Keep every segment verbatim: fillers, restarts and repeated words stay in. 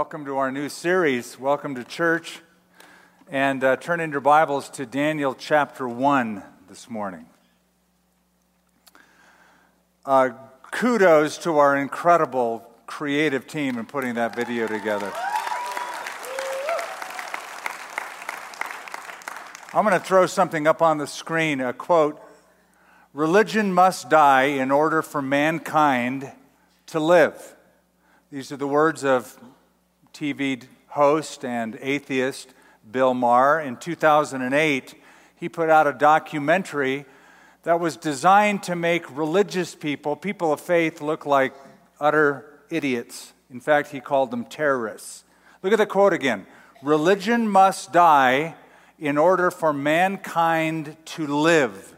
Welcome to our new series, Welcome to Church, and uh, turn in your Bibles to Daniel chapter one this morning. Uh, kudos to our incredible creative team in putting that video together. I'm going to throw something up on the screen, a quote, "Religion must die in order for mankind to live." These are the words of T V host and atheist Bill Maher. In two thousand eight, he put out a documentary that was designed to make religious people, people of faith, look like utter idiots. In fact, he called them terrorists. Look at the quote again. "Religion must die in order for mankind to live."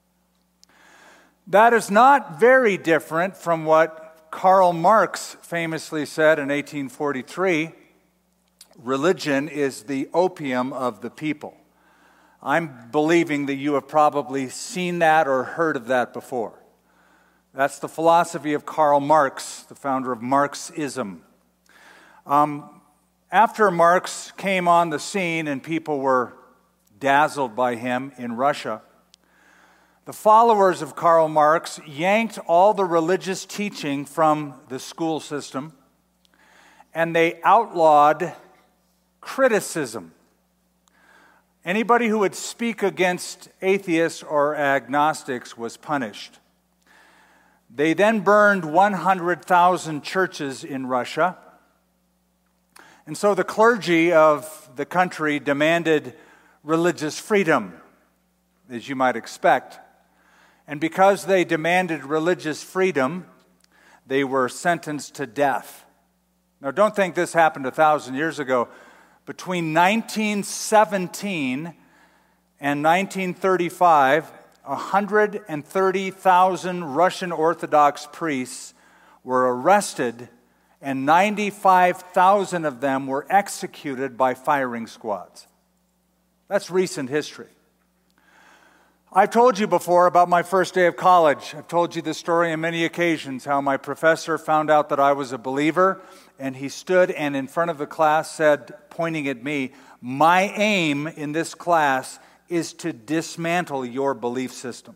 That is not very different from what Karl Marx famously said in eighteen forty-three, "Religion is the opium of the people." I'm believing that you have probably seen that or heard of that before. That's the philosophy of Karl Marx, the founder of Marxism. Um, after Marx came on the scene and people were dazzled by him in Russia, the followers of Karl Marx yanked all the religious teaching from the school system, and they outlawed criticism. Anybody who would speak against atheists or agnostics was punished. They then burned one hundred thousand churches in Russia, and so the clergy of the country demanded religious freedom, as you might expect. And because they demanded religious freedom, they were sentenced to death. Now, don't think this happened a thousand years ago. Between nineteen seventeen and nineteen thirty-five, one hundred thirty thousand Russian Orthodox priests were arrested, and ninety-five thousand of them were executed by firing squads. That's recent history. I've told you before about my first day of college. I've told you this story on many occasions, how my professor found out that I was a believer, and he stood and in front of the class said, pointing at me, "My aim in this class is to dismantle your belief system."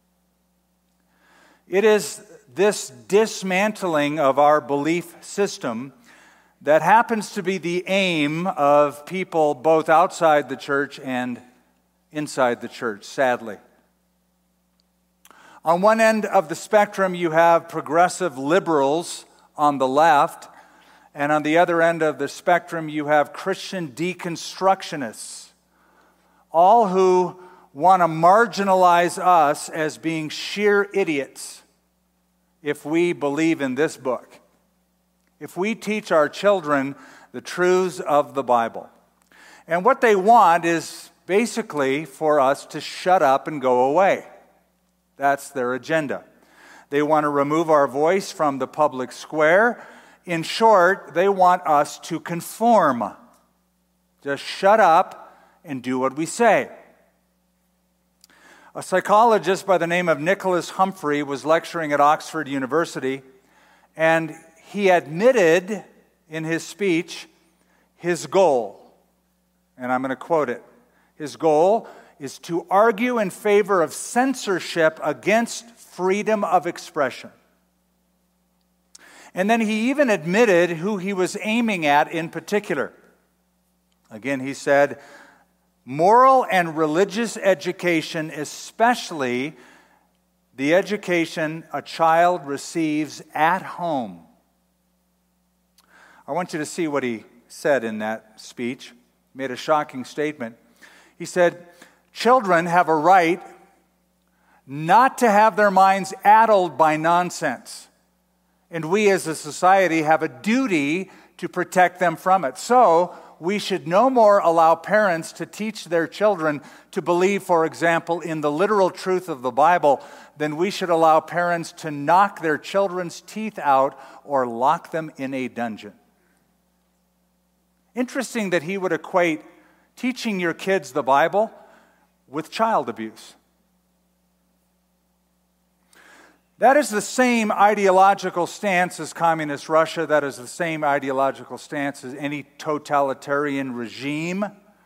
It is this dismantling of our belief system that happens to be the aim of people both outside the church and inside the church, sadly. On one end of the spectrum, you have progressive liberals on the left, and on the other end of the spectrum, you have Christian deconstructionists, all who want to marginalize us as being sheer idiots if we believe in this book, if we teach our children the truths of the Bible. And what they want is basically for us to shut up and go away. That's their agenda. They want to remove our voice from the public square. In short, they want us to conform. Just shut up and do what we say. A psychologist by the name of Nicholas Humphrey was lecturing at Oxford University, and he admitted in his speech his goal, and I'm going to quote it. His goal is to argue in favor of censorship against freedom of expression. And then he even admitted who he was aiming at in particular. Again, he said, moral and religious education, especially the education a child receives at home. I want you to see what he said in that speech. He made a shocking statement. He said, children have a right not to have their minds addled by nonsense. And we as a society have a duty to protect them from it. So we should no more allow parents to teach their children to believe, for example, in the literal truth of the Bible than we should allow parents to knock their children's teeth out or lock them in a dungeon. Interesting that he would equate teaching your kids the Bible with child abuse. That is the same ideological stance as Communist Russia. That is the same ideological stance as any totalitarian regime.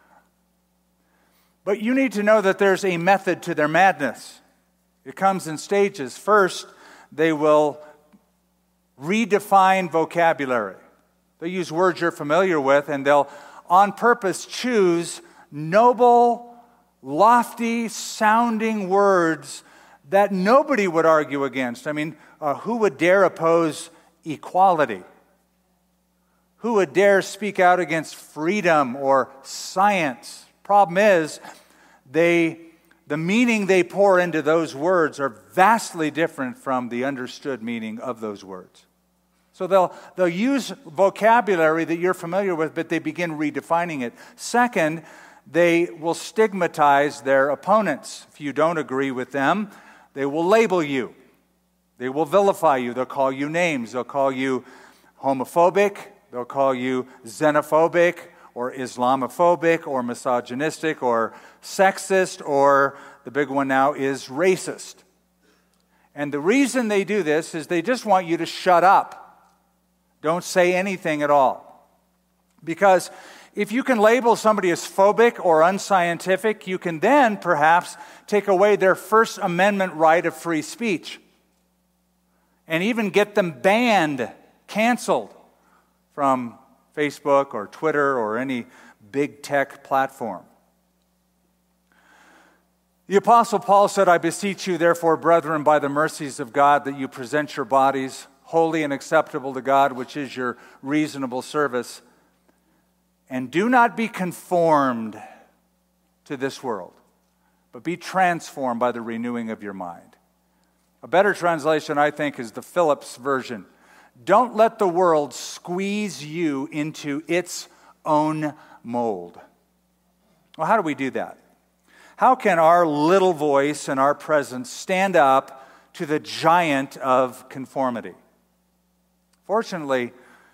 But you need to know that there's a method to their madness. It comes in stages. First, they will redefine vocabulary. They'll use words you're familiar with, and they'll on purpose choose noble, lofty sounding words that nobody would argue against. I mean, uh, who would dare oppose equality? Who would dare speak out against freedom or science? Problem is, they, the meaning they pour into those words are vastly different from the understood meaning of those words. So they'll, they'll use vocabulary that you're familiar with, but they begin redefining it. Second, they will stigmatize their opponents. If you don't agree with them, they will label you. They will vilify you. They'll call you names. They'll call you homophobic. They'll call you xenophobic or Islamophobic or misogynistic or sexist, or the big one now is racist. And the reason they do this is they just want you to shut up. Don't say anything at all. Because if you can label somebody as phobic or unscientific, you can then perhaps take away their First Amendment right of free speech and even get them banned, canceled from Facebook or Twitter or any big tech platform. The Apostle Paul said, "I beseech you, therefore, brethren, by the mercies of God, that you present your bodies holy and acceptable to God, which is your reasonable service. And do not be conformed to this world, but be transformed by the renewing of your mind." A better translation, I think, is the Phillips version. Don't let the world squeeze you into its own mold. Well, how do we do that? How can our little voice and our presence stand up to the giant of conformity? Fortunately,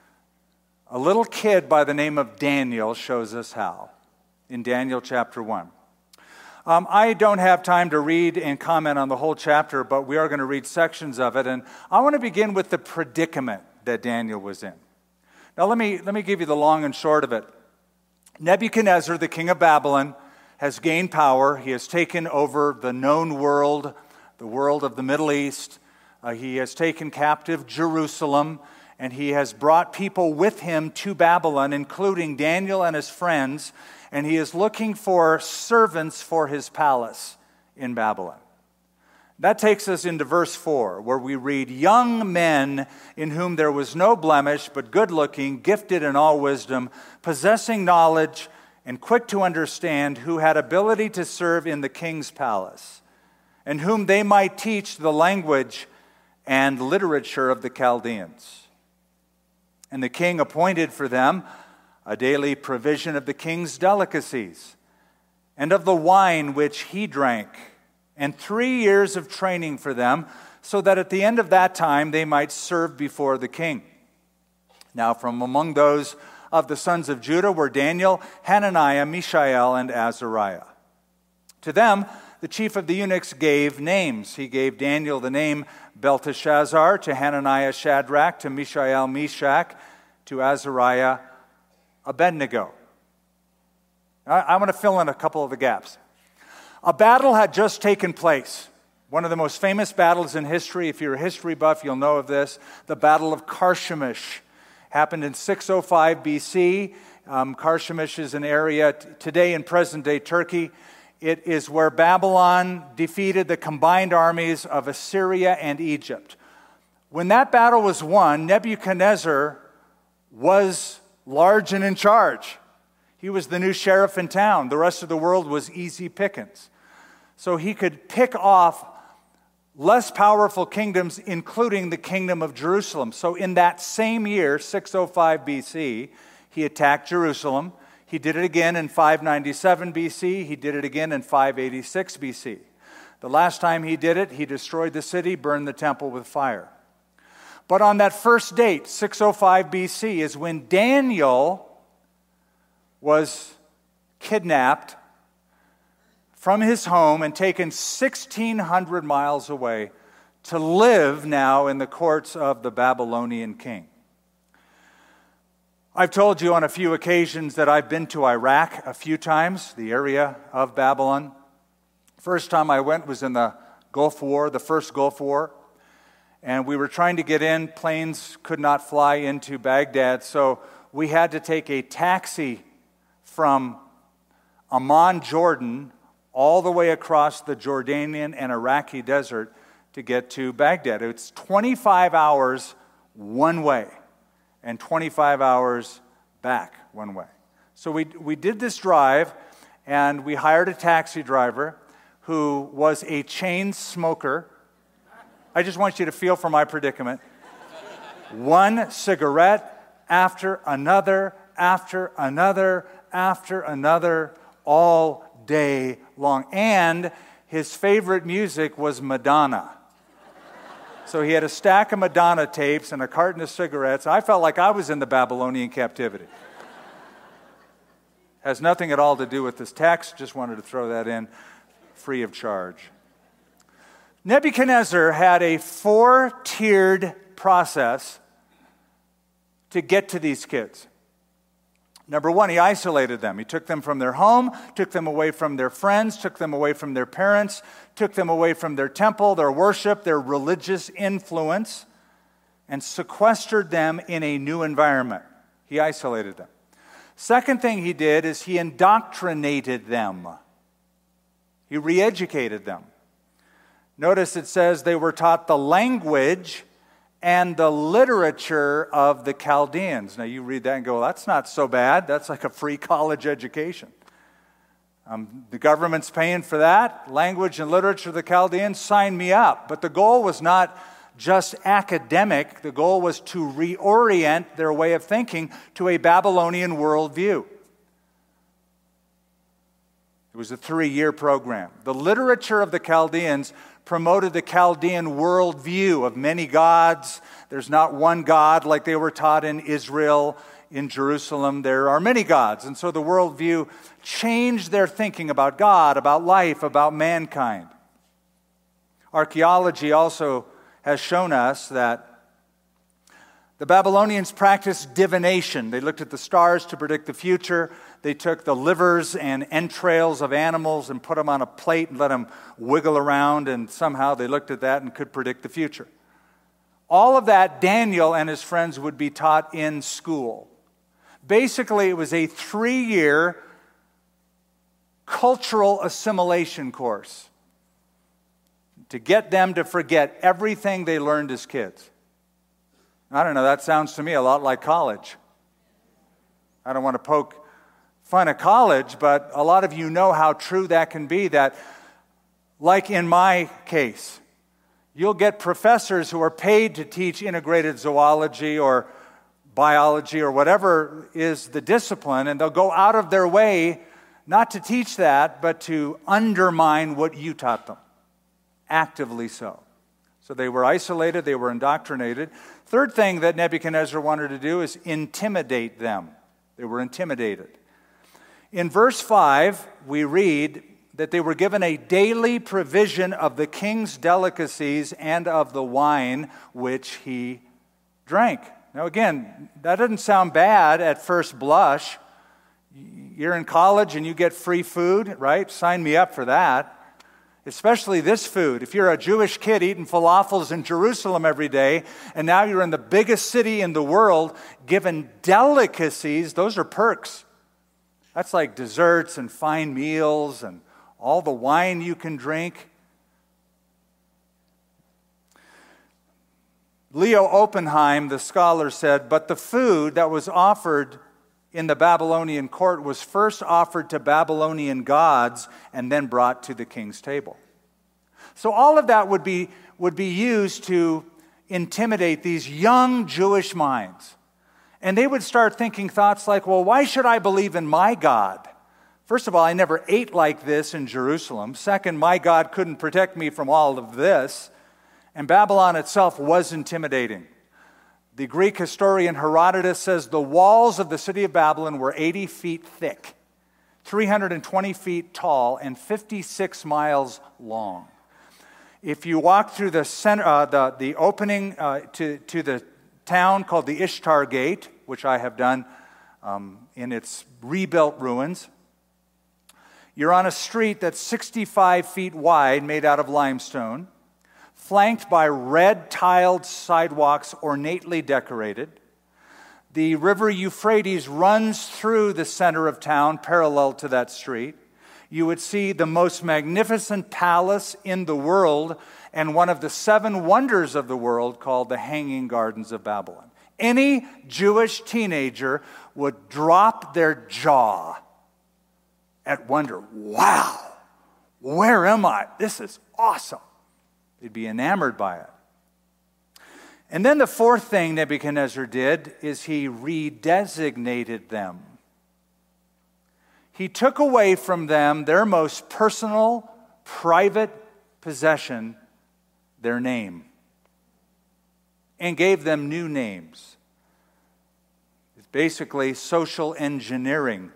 a little kid by the name of Daniel shows us how in Daniel chapter one. Um, I don't have time to read and comment on the whole chapter, but we are going to read sections of it. And I want to begin with the predicament that Daniel was in. Now, let me, let me give you the long and short of it. Nebuchadnezzar, the king of Babylon, has gained power. He has taken over the known world, the world of the Middle East. Uh, he has taken captive Jerusalem. And he has brought people with him to Babylon, including Daniel and his friends, and he is looking for servants for his palace in Babylon. That takes us into verse four, where we read, "Young men in whom there was no blemish, but good-looking, gifted in all wisdom, possessing knowledge, and quick to understand, who had ability to serve in the king's palace, and whom they might teach the language and literature of the Chaldeans. And the king appointed for them a daily provision of the king's delicacies and of the wine which he drank, and three years of training for them, so that at the end of that time they might serve before the king. Now from among those of the sons of Judah were Daniel, Hananiah, Mishael, and Azariah. To them the chief of the eunuchs gave names. He gave Daniel the name Belteshazzar, to Hananiah Shadrach, to Mishael Meshach, to Azariah Abednego. I, I want to fill in a couple of the gaps. A battle had just taken place. One of the most famous battles in history. If you're a history buff, you'll know of this. The Battle of Carchemish happened in six oh five B C. Um, Carchemish is an area t- today in present-day Turkey. It is where Babylon defeated the combined armies of Assyria and Egypt. When that battle was won, Nebuchadnezzar was large and in charge. He was the new sheriff in town. The rest of the world was easy pickings. So he could pick off less powerful kingdoms, including the kingdom of Jerusalem. So in that same year, six oh five B C, he attacked Jerusalem. He did it again in five ninety-seven B C. He did it again in five eighty-six B C. The last time he did it, he destroyed the city, burned the temple with fire. But on that first date, six oh five B C, is when Daniel was kidnapped from his home and taken sixteen hundred miles away to live now in the courts of the Babylonian king. I've told you on a few occasions that I've been to Iraq a few times, the area of Babylon. First time I went was in the Gulf War, the first Gulf War. And we were trying to get in. Planes could not fly into Baghdad, so we had to take a taxi from Amman, Jordan, all the way across the Jordanian and Iraqi desert to get to Baghdad. It's twenty-five hours one way and twenty-five hours back one way. So we we did this drive, and we hired a taxi driver who was a chain smoker. I just want you to feel for my predicament. One cigarette after another, after another, after another, all day long. And his favorite music was Madonna. So he had a stack of Madonna tapes and a carton of cigarettes. I felt like I was in the Babylonian captivity. Has nothing at all to do with this text. Just wanted to throw that in free of charge. Nebuchadnezzar had a four-tiered process to get to these kids. Number one, he isolated them. He took them from their home, took them away from their friends, took them away from their parents, took them away from their temple, their worship, their religious influence, and sequestered them in a new environment. He isolated them. Second thing he did is he indoctrinated them. He re-educated them. Notice it says they were taught the language and the literature of the Chaldeans. Now you read that and go, well, that's not so bad. That's like a free college education. Um, the government's paying for that. Language and literature of the Chaldeans, sign me up. But the goal was not just academic. The goal was to reorient their way of thinking to a Babylonian worldview. It was a three-year program. The literature of the Chaldeans promoted the Chaldean worldview of many gods. There's not one God like they were taught in Israel, in Jerusalem. There are many gods. And so the worldview changed their thinking about God, about life, about mankind. Archaeology also has shown us that the Babylonians practiced divination. They looked at the stars to predict the future. They took the livers and entrails of animals and put them on a plate and let them wiggle around, and somehow they looked at that and could predict the future. All of that, Daniel and his friends would be taught in school. Basically, it was a three-year cultural assimilation course to get them to forget everything they learned as kids. I don't know, that sounds to me a lot like college. I don't want to poke fun at college, but a lot of you know how true that can be, that like in my case, you'll get professors who are paid to teach integrated zoology or biology or whatever is the discipline, and they'll go out of their way not to teach that, but to undermine what you taught them, actively so. So they were isolated, they were indoctrinated. Third thing that Nebuchadnezzar wanted to do is intimidate them. They were intimidated. In verse five, we read that they were given a daily provision of the king's delicacies and of the wine which he drank. Now again, that doesn't sound bad at first blush. You're in college and you get free food, right? Sign me up for that. Especially this food. If you're a Jewish kid eating falafels in Jerusalem every day, and now you're in the biggest city in the world, given delicacies, those are perks. That's like desserts and fine meals and all the wine you can drink. Leo Oppenheim, the scholar, said, but the food that was offered in the Babylonian court was first offered to Babylonian gods and then brought to the king's table. So all of that would be, would be used to intimidate these young Jewish minds. And they would start thinking thoughts like, well, why should I believe in my God? First of all, I never ate like this in Jerusalem. Second, my God couldn't protect me from all of this. And Babylon itself was intimidating. The Greek historian Herodotus says the walls of the city of Babylon were eighty feet thick, three hundred twenty feet tall, and fifty-six miles long. If you walk through the center, uh, the, the opening uh, to, to the town called the Ishtar Gate, which I have done um, in its rebuilt ruins, you're on a street that's sixty-five feet wide, made out of limestone, flanked by red tiled sidewalks ornately decorated. The river Euphrates runs through the center of town, parallel to that street. You would see the most magnificent palace in the world and one of the seven wonders of the world called the Hanging Gardens of Babylon. Any Jewish teenager would drop their jaw at wonder, wow, where am I? This is awesome. They'd be enamored by it. And then the fourth thing Nebuchadnezzar did is he redesignated them. He took away from them their most personal, private possession, their name, and gave them new names. It's basically social engineering.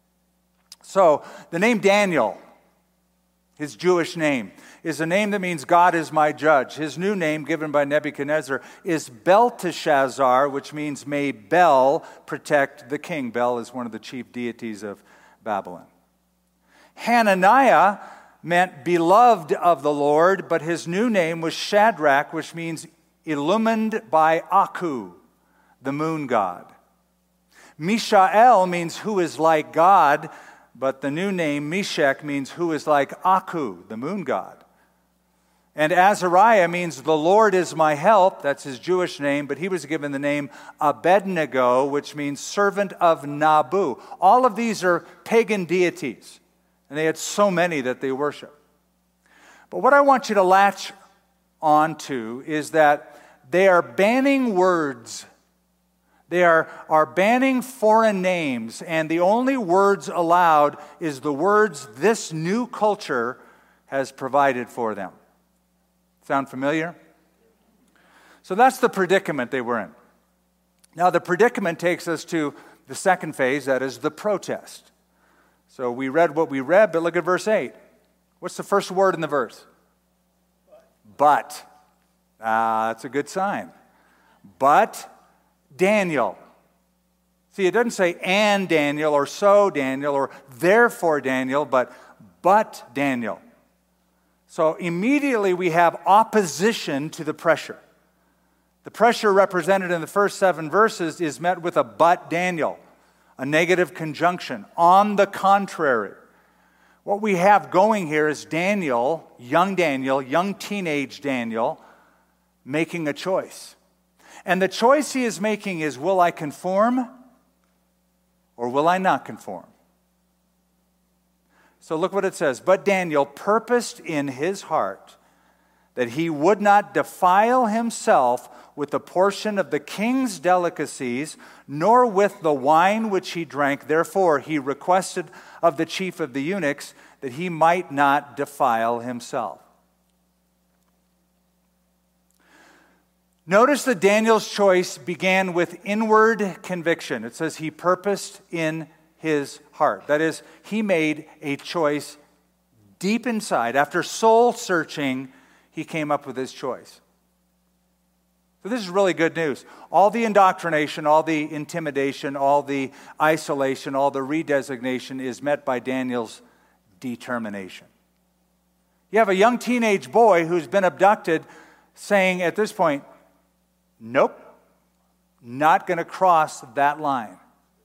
So the name Daniel, his Jewish name, is a name that means God is my judge. His new name, given by Nebuchadnezzar, is Belteshazzar, which means may Bel protect the king. Bel is one of the chief deities of Babylon. Hananiah meant beloved of the Lord, but his new name was Shadrach, which means illumined by Aku, the moon god. Mishael means who is like God, but the new name Meshach means who is like Aku, the moon god. And Azariah means the Lord is my help. That's his Jewish name, but he was given the name Abednego, which means servant of Nabu. All of these are pagan deities, and they had so many that they worship. But what I want you to latch on to is that they are banning words. They are, are banning foreign names, and the only words allowed is the words this new culture has provided for them. Sound familiar? So that's the predicament they were in. Now the predicament takes us to the second phase, that is the protest. So we read what we read, but look at verse eight. What's the first word in the verse? But. But. Ah, that's a good sign. But Daniel. See, it doesn't say and Daniel or so Daniel or therefore Daniel, but but Daniel. So immediately we have opposition to the pressure. The pressure represented in the first seven verses is met with a but Daniel, a negative conjunction. On the contrary, what we have going here is Daniel, young Daniel, young teenage Daniel, making a choice. And the choice he is making is, will I conform or will I not conform? So look what it says. But Daniel purposed in his heart that he would not defile himself with a portion of the king's delicacies, nor with the wine which he drank. Therefore he requested of the chief of the eunuchs that he might not defile himself. Notice that Daniel's choice began with inward conviction. It says he purposed in his heart. That is, he made a choice deep inside. After soul searching, he came up with his choice. So this is really good news. All the indoctrination, all the intimidation, all the isolation, all the redesignation is met by Daniel's determination. You have a young teenage boy who's been abducted saying at this point, nope, not going to cross that line.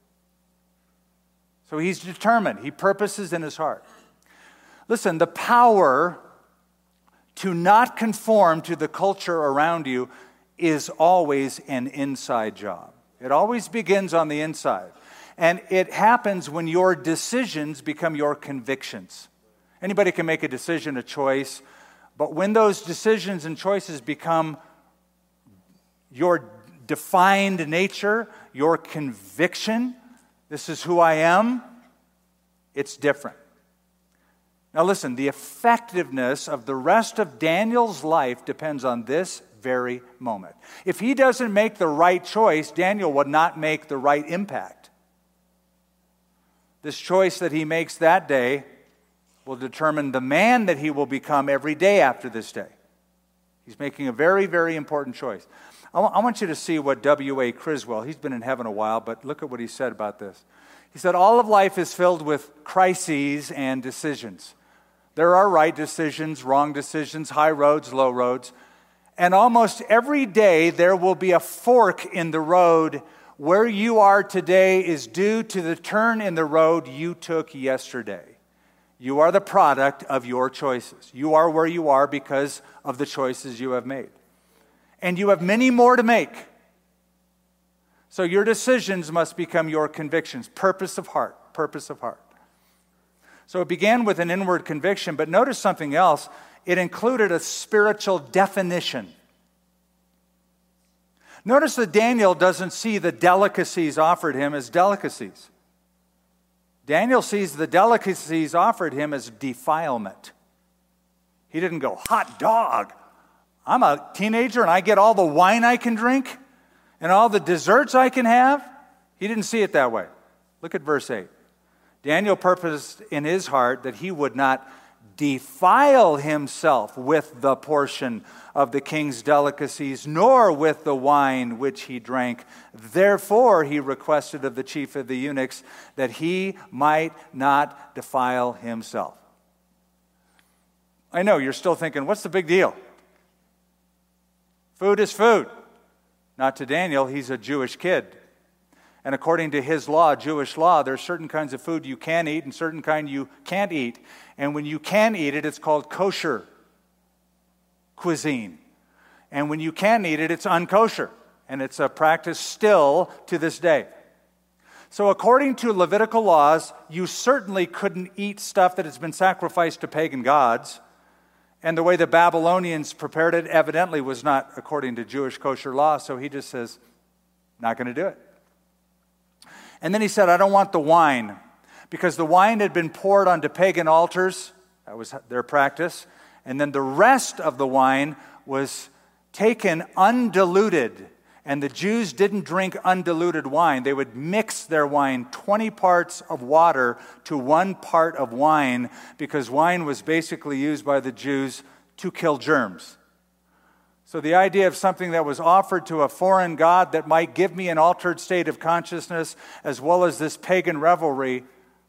So he's determined. He purposes in his heart. Listen, the power to not conform to the culture around you is always an inside job. It always begins on the inside. And it happens when your decisions become your convictions. Anybody can make a decision, a choice, but when those decisions and choices become your defined nature, your conviction, this is who I am, it's different. Now listen, the effectiveness of the rest of Daniel's life depends on this very moment. If he doesn't make the right choice, Daniel would not make the right impact. This choice that he makes that day will determine the man that he will become every day after this day. He's making a very, very important choice. I, w- I want you to see what W A Criswell, he's been in heaven a while, but look at what he said about this. He said, all of life is filled with crises and decisions. There are right decisions, wrong decisions, high roads, low roads. And almost every day there will be a fork in the road. Where you are today is due to the turn in the road you took yesterday. You are the product of your choices. You are where you are because of the choices you have made. And you have many more to make. So your decisions must become your convictions. Purpose of heart. Purpose of heart. So it began with an inward conviction, but notice something else. It included a spiritual definition. Notice that Daniel doesn't see the delicacies offered him as delicacies. Daniel sees the delicacies offered him as defilement. He didn't go, hot dog. I'm a teenager and I get all the wine I can drink and all the desserts I can have. He didn't see it that way. Look at verse eight. Daniel purposed in his heart that he would not defile himself with the portion of the king's delicacies, nor with the wine which he drank. Therefore, he requested of the chief of the eunuchs that he might not defile himself. I know you're still thinking, what's the big deal? Food is food. Not to Daniel, he's a Jewish kid. And according to his law, Jewish law, there are certain kinds of food you can eat and certain kind you can't eat. And when you can eat it, it's called kosher cuisine. And when you can eat it, it's unkosher. And it's a practice still to this day. So according to Levitical laws, you certainly couldn't eat stuff that has been sacrificed to pagan gods. And the way the Babylonians prepared it evidently was not according to Jewish kosher law. So he just says, not going to do it. And then he said, I don't want the wine, because the wine had been poured onto pagan altars. That was their practice. And then the rest of the wine was taken undiluted. And the Jews didn't drink undiluted wine. They would mix their wine, twenty parts of water to one part of wine, because wine was basically used by the Jews to kill germs. So the idea of something that was offered to a foreign god that might give me an altered state of consciousness, as well as this pagan revelry,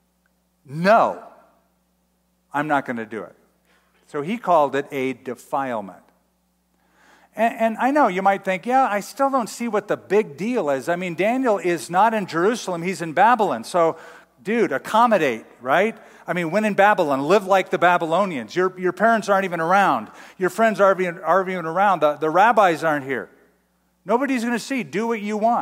no, I'm not going to do it. So he called it a defilement. And, and I know you might think, yeah, I still don't see what the big deal is. I mean, Daniel is not in Jerusalem, he's in Babylon. So, dude, accommodate, right? I mean, when in Babylon, live like the Babylonians. Your, your parents aren't even around. Your friends aren't even, aren't even around. The, the rabbis aren't here. Nobody's going to see. Do what you want.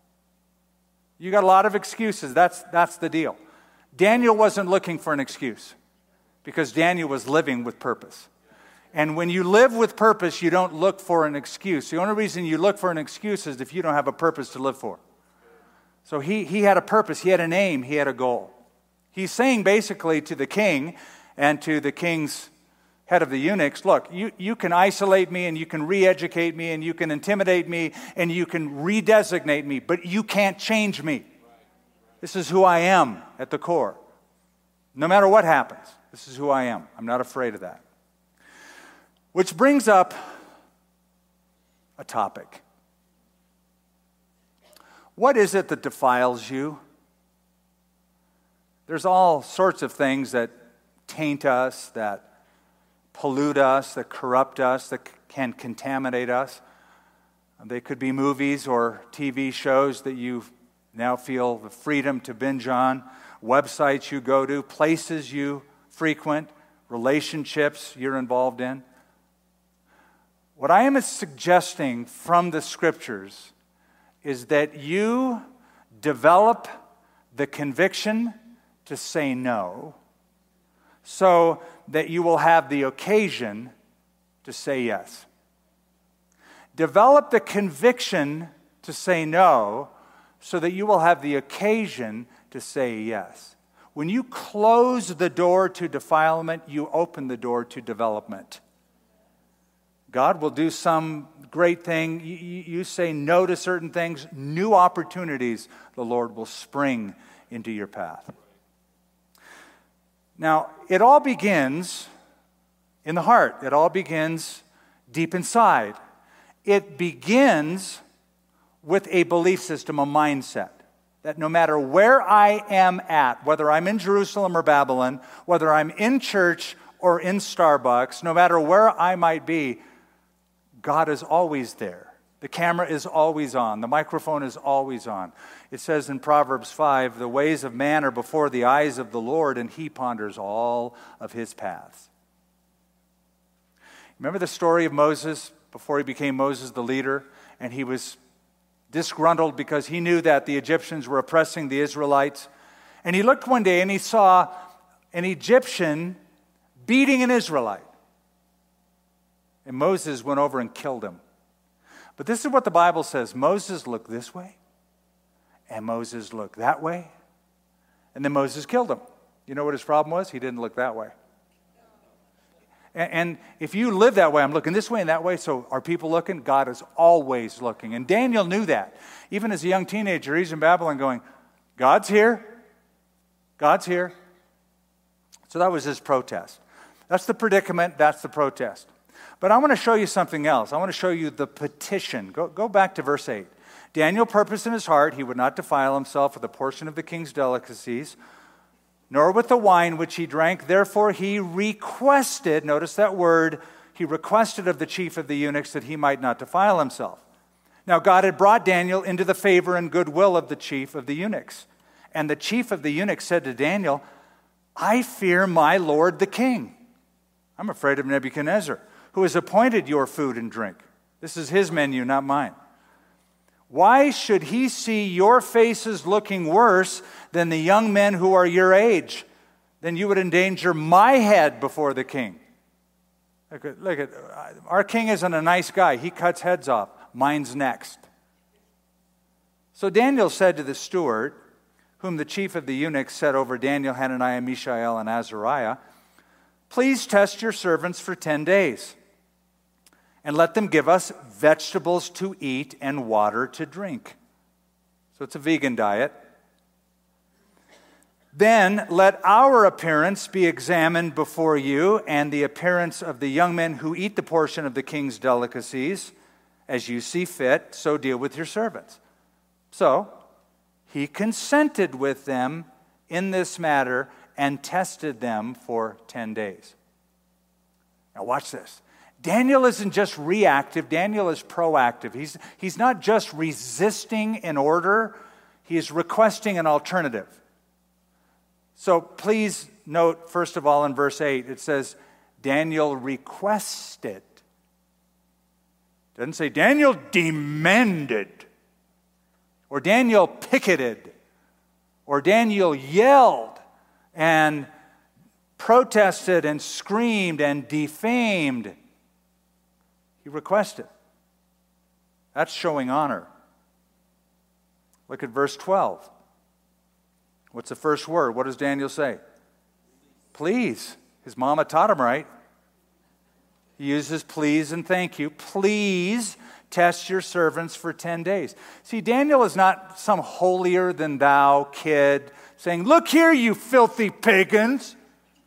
You got a lot of excuses. That's, that's the deal. Daniel wasn't looking for an excuse, because Daniel was living with purpose. And when you live with purpose, you don't look for an excuse. The only reason you look for an excuse is if you don't have a purpose to live for. So he, he had a purpose, he had an aim, he had a goal. He's saying basically to the king and to the king's head of the eunuchs, look, you, you can isolate me and you can re-educate me and you can intimidate me and you can redesignate me, but you can't change me. This is who I am at the core. No matter what happens, this is who I am. I'm not afraid of that. Which brings up a topic. What is it that defiles you? There's all sorts of things that taint us, that pollute us, that corrupt us, that can contaminate us. They could be movies or T V shows that you now feel the freedom to binge on, websites you go to, places you frequent, relationships you're involved in. What I am suggesting from the Scriptures is that you develop the conviction to say no, so that you will have the occasion to say yes. Develop the conviction to say no, so that you will have the occasion to say yes. When you close the door to defilement, you open the door to development. God will do some great thing. You, you say no to certain things, new opportunities the Lord will spring into your path. Now, it all begins in the heart. It all begins deep inside. It begins with a belief system, a mindset, that no matter where I am at, whether I'm in Jerusalem or Babylon, whether I'm in church or in Starbucks, no matter where I might be, God is always there. The camera is always on. The microphone is always on. It says in Proverbs five, the ways of man are before the eyes of the Lord, and he ponders all of his paths. Remember the story of Moses before he became Moses the leader, and he was disgruntled because he knew that the Egyptians were oppressing the Israelites. And he looked one day and he saw an Egyptian beating an Israelite. And Moses went over and killed him. But this is what the Bible says. Moses looked this way, and Moses looked that way, and then Moses killed him. You know what his problem was? He didn't look that way. And, and if you live that way, I'm looking this way and that way, so are people looking? God is always looking. And Daniel knew that. Even as a young teenager, he's in Babylon going, God's here. God's here. So that was his protest. That's the predicament. That's the protest. But I want to show you something else. I want to show you the petition. Go, go back to verse eight. Daniel purposed in his heart he would not defile himself with a portion of the king's delicacies, nor with the wine which he drank. Therefore he requested, notice that word, he requested of the chief of the eunuchs that he might not defile himself. Now God had brought Daniel into the favor and goodwill of the chief of the eunuchs. And the chief of the eunuchs said to Daniel, I fear my lord the king. I'm afraid of Nebuchadnezzar, who has appointed your food and drink. This is his menu, not mine. Why should he see your faces looking worse than the young men who are your age? Then you would endanger my head before the king. Look at, look at, our king isn't a nice guy. He cuts heads off. Mine's next. So Daniel said to the steward, whom the chief of the eunuchs set over Daniel, Hananiah, Mishael, and Azariah, please test your servants for ten days. And let them give us vegetables to eat and water to drink. So it's a vegan diet. Then let our appearance be examined before you, and the appearance of the young men who eat the portion of the king's delicacies, as you see fit, so deal with your servants. So he consented with them in this matter and tested them for ten days. Now watch this. Daniel isn't just reactive, Daniel is proactive. He's, he's not just resisting an order, he is requesting an alternative. So please note, first of all, in verse eight, it says, Daniel requested. It doesn't say Daniel demanded, or Daniel picketed, or Daniel yelled and protested and screamed and defamed. He requested. That's showing honor. Look at verse twelve. What's the first word? What does Daniel say? Please. His mama taught him right. He uses please and thank you. Please test your servants for ten days. See, Daniel is not some holier than thou kid saying, look here, you filthy pagans.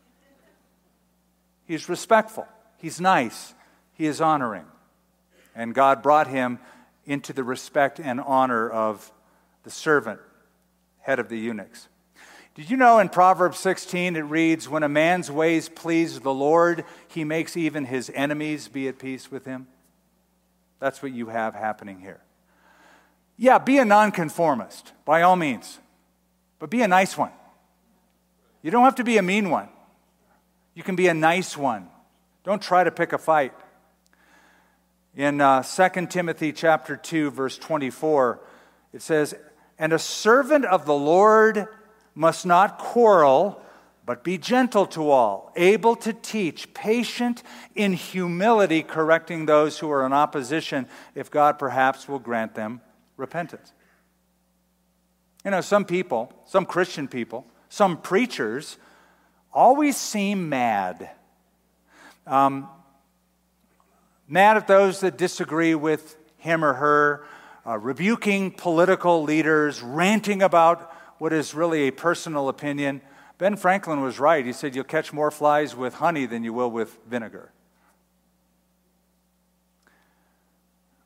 He's respectful. He's nice. He is honoring. And God brought him into the respect and honor of the servant, head of the eunuchs. Did you know in Proverbs sixteen it reads, when a man's ways please the Lord, he makes even his enemies be at peace with him? That's what you have happening here. Yeah, be a nonconformist, by all means. But be a nice one. You don't have to be a mean one. You can be a nice one. Don't try to pick a fight. In uh, Second Timothy chapter two, verse twenty-four, it says, and a servant of the Lord must not quarrel, but be gentle to all, able to teach, patient in humility, correcting those who are in opposition, if God perhaps will grant them repentance. You know, some people, some Christian people, some preachers always seem mad. Um, mad at those that disagree with him or her, uh, rebuking political leaders, ranting about what is really a personal opinion. Ben Franklin was right. He said, you'll catch more flies with honey than you will with vinegar.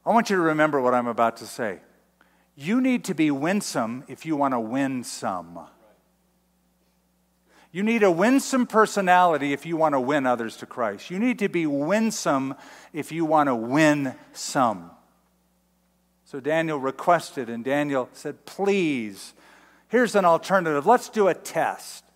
I want you to remember what I'm about to say. You need to be winsome if you want to win some. You need a winsome personality if you want to win others to Christ. You need to be winsome if you want to win some. So Daniel requested, and Daniel said, please, here's an alternative. Let's do a test.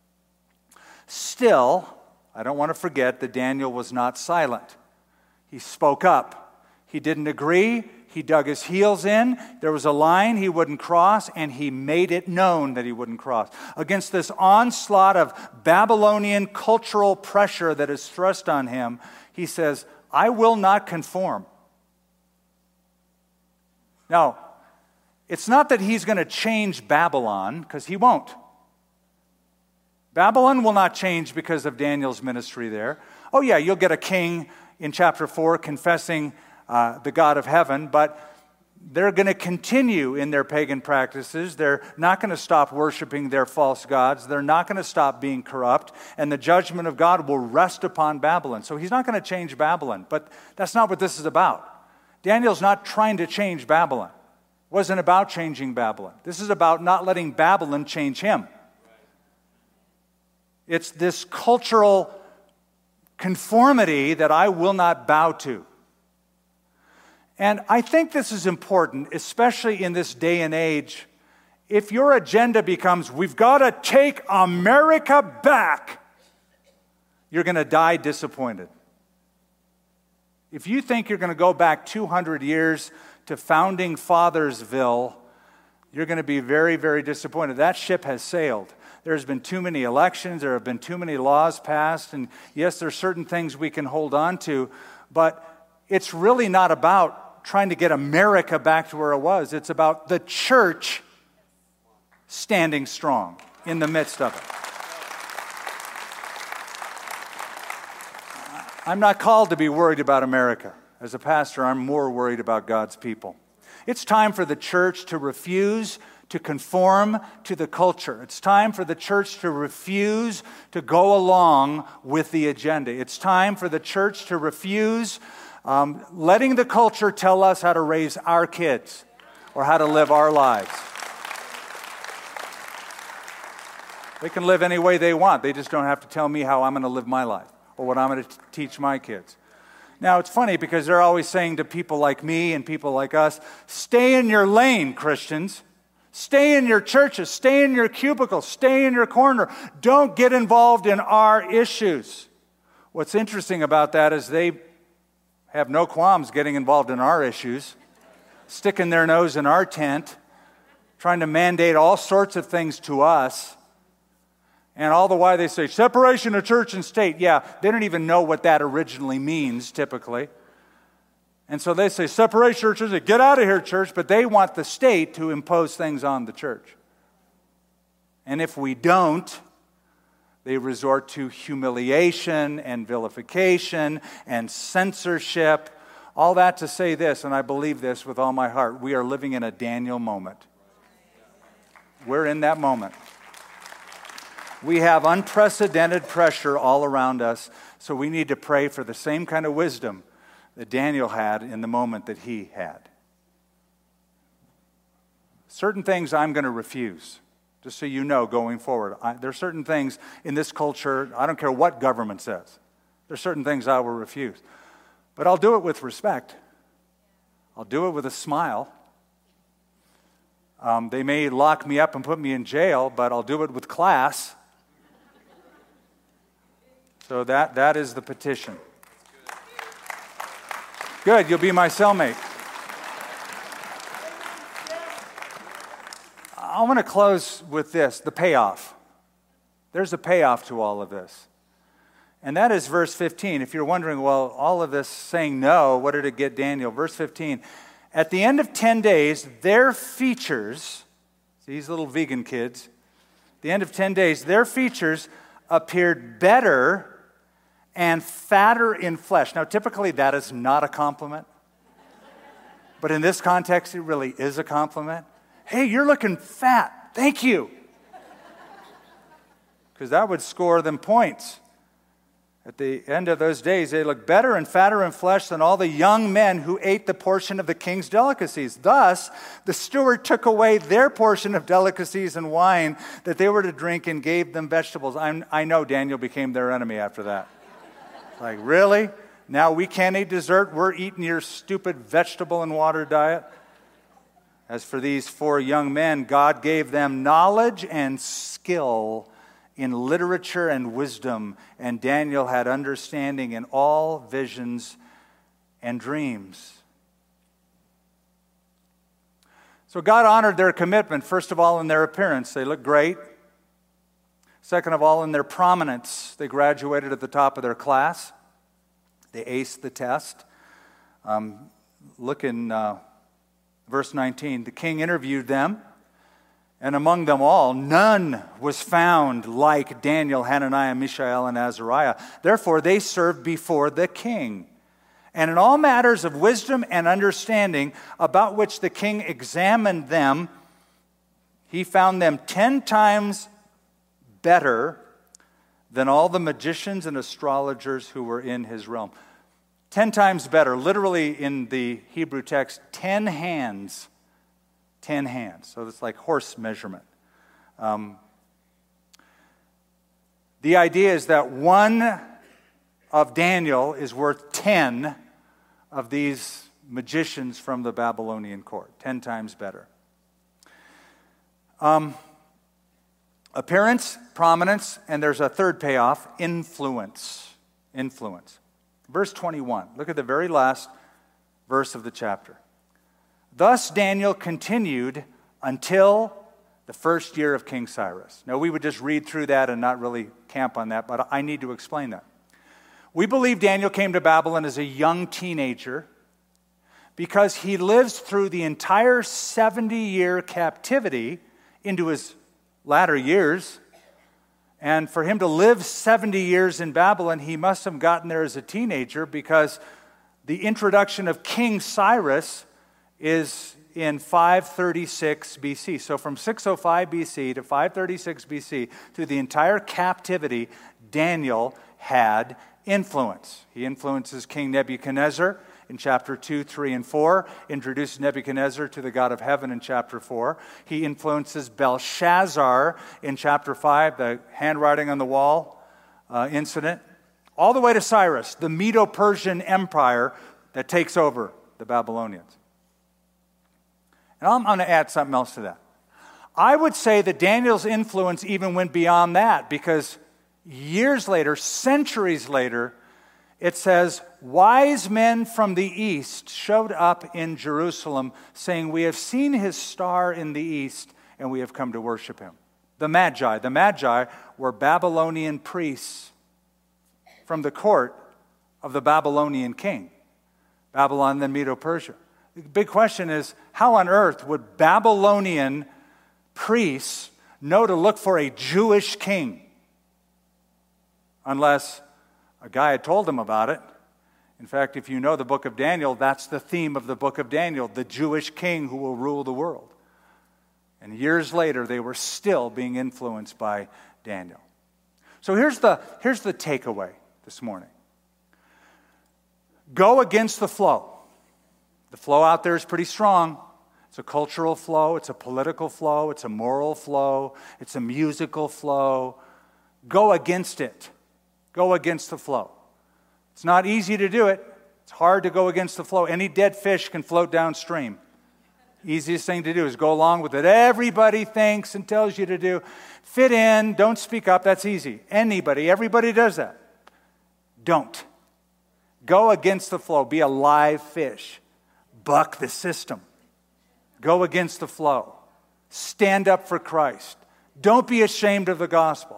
Still, I don't want to forget that Daniel was not silent. He spoke up. He didn't agree. He dug his heels in. There was a line he wouldn't cross, and he made it known that he wouldn't cross. Against this onslaught of Babylonian cultural pressure that is thrust on him, he says, I will not conform. Now, it's not that he's going to change Babylon, because he won't. Babylon will not change because of Daniel's ministry there. Oh yeah, you'll get a king in chapter four confessing uh, the God of heaven, but they're going to continue in their pagan practices. They're not going to stop worshiping their false gods. They're not going to stop being corrupt, and the judgment of God will rest upon Babylon. So he's not going to change Babylon, but that's not what this is about. Daniel's not trying to change Babylon. It wasn't about changing Babylon. This is about not letting Babylon change him. It's this cultural conformity that I will not bow to. And I think this is important, especially in this day and age. If your agenda becomes, we've got to take America back, you're going to die disappointed. If you think you're going to go back two hundred years to Founding Fathersville, you're going to be very, very disappointed. That ship has sailed. There's been too many elections. There have been too many laws passed. And yes, there are certain things we can hold on to. But it's really not about trying to get America back to where it was. It's about the church standing strong in the midst of it. I'm not called to be worried about America. As a pastor, I'm more worried about God's people. It's time for the church to refuse to conform to the culture. It's time for the church to refuse to go along with the agenda. It's time for the church to refuse um, letting the culture tell us how to raise our kids or how to live our lives. They can live any way they want. They just don't have to tell me how I'm going to live my life or what I'm going to teach my kids. Now, it's funny because they're always saying to people like me and people like us, stay in your lane, Christians. Stay in your churches. Stay in your cubicle. Stay in your corner. Don't get involved in our issues. What's interesting about that is they have no qualms getting involved in our issues, sticking their nose in our tent, trying to mandate all sorts of things to us. And all the while they say, separation of church and state. Yeah, they don't even know what that originally means, typically. And so they say, separation of churches, get out of here, church, but they want the state to impose things on the church. And if we don't, they resort to humiliation and vilification and censorship. All that to say this, and I believe this with all my heart, we are living in a Daniel moment. We're in that moment. We have unprecedented pressure all around us, so we need to pray for the same kind of wisdom that Daniel had in the moment that he had. Certain things I'm going to refuse, just so you know going forward. I, there are certain things in this culture, I don't care what government says, there are certain things I will refuse. But I'll do it with respect. I'll do it with a smile. Um, they may lock me up and put me in jail, but I'll do it with class. So that, that is the petition. Good, you'll be my cellmate. I want to close with this, the payoff. There's a payoff to all of this. And that is verse fifteen. If you're wondering, well, all of this saying no, what did it get Daniel? Verse fifteen. At the end of ten days, their features, these little vegan kids, at the end of ten days, their features appeared better and fatter in flesh. Now, typically that is not a compliment. But in this context, it really is a compliment. Hey, you're looking fat. Thank you. Because that would score them points. At the end of those days, they looked better and fatter in flesh than all the young men who ate the portion of the king's delicacies. Thus, the steward took away their portion of delicacies and wine that they were to drink and gave them vegetables. I'm, I know Daniel became their enemy after that. Like, really? Now we can't eat dessert? We're eating your stupid vegetable and water diet? As for these four young men, God gave them knowledge and skill in literature and wisdom, and Daniel had understanding in all visions and dreams. So God honored their commitment, first of all, in their appearance. They looked great. Second of all, in their prominence. They graduated at the top of their class. They aced the test. Um, look in uh, verse nineteen. The king interviewed them, and among them all, none was found like Daniel, Hananiah, Mishael, and Azariah. Therefore, they served before the king. And in all matters of wisdom and understanding, about which the king examined them, he found them ten times better than all the magicians and astrologers who were in his realm. Ten times better. Literally in the Hebrew text, ten hands. Ten hands. So it's like horse measurement. Um, the idea is that one of Daniel is worth ten of these magicians from the Babylonian court. Ten times better. Um, appearance, prominence, and there's a third payoff, influence. Influence. Verse twenty-one. Look at the very last verse of the chapter. Thus Daniel continued until the first year of King Cyrus. Now, we would just read through that and not really camp on that, but I need to explain that. We believe Daniel came to Babylon as a young teenager because he lives through the entire seventy-year captivity into his latter years. And for him to live seventy years in Babylon, he must have gotten there as a teenager because the introduction of King Cyrus is in five thirty-six B C. So from six oh five B C to five thirty-six B C, through the entire captivity, Daniel had influence. He influences King Nebuchadnezzar in chapter two, three, and four, introduces Nebuchadnezzar to the God of heaven in chapter four. He influences Belshazzar in chapter five, the handwriting on the wall uh, incident, all the way to Cyrus, the Medo-Persian Empire that takes over the Babylonians. And I'm going to add something else to that. I would say that Daniel's influence even went beyond that because years later, centuries later, it says, wise men from the east showed up in Jerusalem saying, we have seen his star in the east and we have come to worship him. The Magi. The Magi were Babylonian priests from the court of the Babylonian king. Babylon, then Medo-Persia. The big question is, how on earth would Babylonian priests know to look for a Jewish king? Unless a guy had told them about it. In fact, if you know the book of Daniel, that's the theme of the book of Daniel, the Jewish king who will rule the world. And years later, they were still being influenced by Daniel. So here's the, here's the takeaway this morning. Go against the flow. The flow out there is pretty strong. It's a cultural flow, it's a political flow, it's a moral flow, it's a musical flow. Go against it. Go against the flow. It's not easy to do it. It's hard to go against the flow. Any dead fish can float downstream. Easiest thing to do is go along with it. Everybody thinks and tells you to do. Fit in, don't speak up, that's easy. Anybody, everybody does that. Don't. Go against the flow. Be a live fish. Buck the system. Go against the flow. Stand up for Christ. Don't be ashamed of the gospel.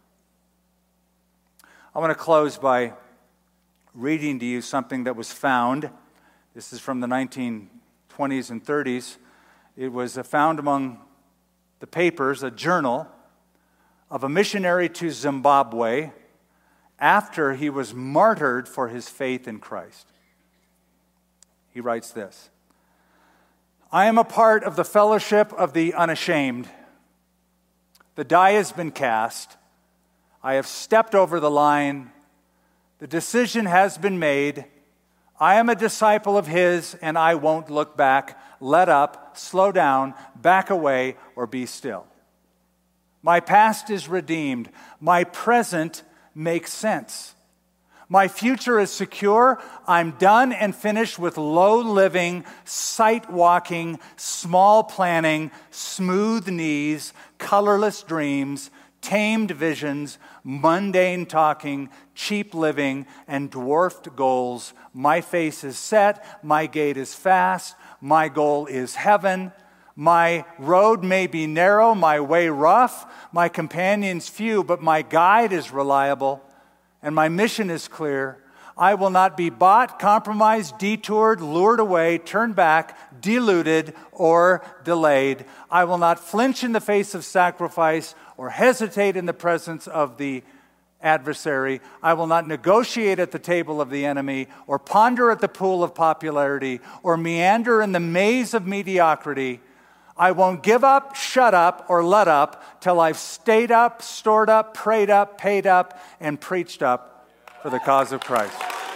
I want to close by reading to you something that was found. This is from the nineteen twenties and thirties. It was found among the papers, a journal of a missionary to Zimbabwe after he was martyred for his faith in Christ. He writes this: I am a part of the fellowship of the unashamed. The die has been cast. I have stepped over the line. The decision has been made. I am a disciple of his, and I won't look back. Let up, slow down, back away, or be still. My past is redeemed. My present makes sense. My future is secure. I'm done and finished with low living, sight walking, small planning, smooth knees, colorless dreams, tamed visions, mundane talking, cheap living, and dwarfed goals. My face is set. My gait is fast. My goal is heaven. My road may be narrow, my way rough, my companions few, but my guide is reliable, and my mission is clear. I will not be bought, compromised, detoured, lured away, turned back, deluded, or delayed. I will not flinch in the face of sacrifice or hesitate in the presence of the adversary. I will not negotiate at the table of the enemy or ponder at the pool of popularity or meander in the maze of mediocrity. I won't give up, shut up, or let up till I've stayed up, stored up, prayed up, paid up, and preached up for the cause of Christ.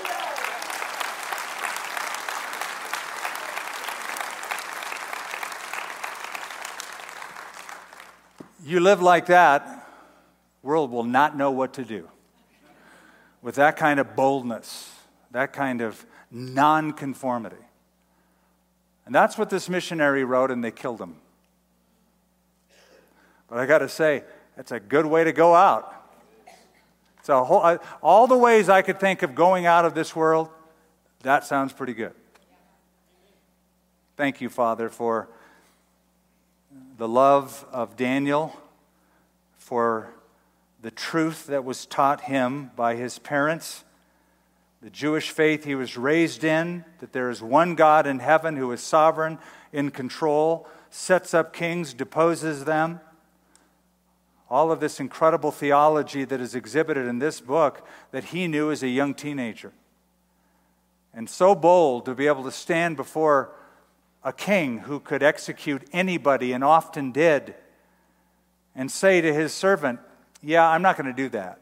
You live like that, the world will not know what to do. With that kind of boldness, that kind of nonconformity. And that's what this missionary wrote, and they killed him. But I got to say, that's a good way to go out. It's a whole, all the ways I could think of going out of this world, that sounds pretty good. Thank you, Father, for the love of Daniel, for the truth that was taught him by his parents, the Jewish faith he was raised in, that there is one God in heaven who is sovereign, in control, sets up kings, deposes them. All of this incredible theology that is exhibited in this book that he knew as a young teenager. And so bold to be able to stand before a king who could execute anybody and often did, and say to his servant, yeah, I'm not going to do that.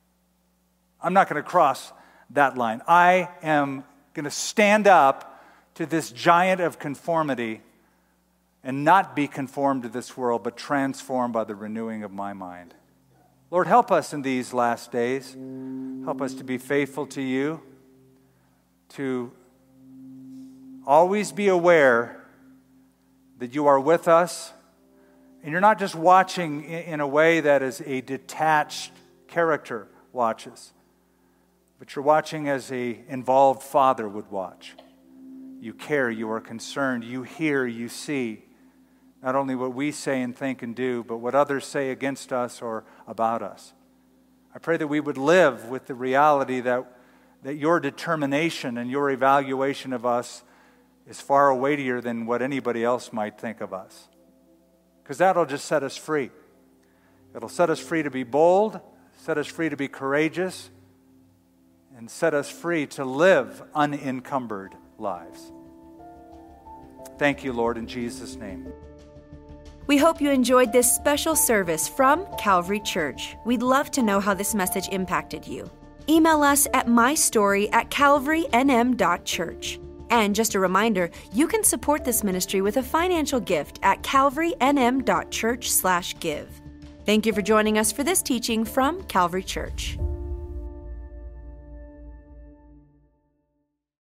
I'm not going to cross that line. I am going to stand up to this giant of conformity and not be conformed to this world, but transformed by the renewing of my mind. Lord, help us in these last days. Help us to be faithful to you, to always be aware that you are with us, and you're not just watching in a way that is a detached character watches, but you're watching as an involved father would watch. You care, you are concerned, you hear, you see, not only what we say and think and do, but what others say against us or about us. I pray that we would live with the reality that, that your determination and your evaluation of us is far weightier than what anybody else might think of us. Because that'll just set us free. It'll set us free to be bold, set us free to be courageous, and set us free to live unencumbered lives. Thank you, Lord, in Jesus' name. We hope you enjoyed this special service from Calvary Church. We'd love to know how this message impacted you. Email us at mystory at calvary n m dot church. And just a reminder, you can support this ministry with a financial gift at calvary n m dot church slash give. Thank you for joining us for this teaching from Calvary Church.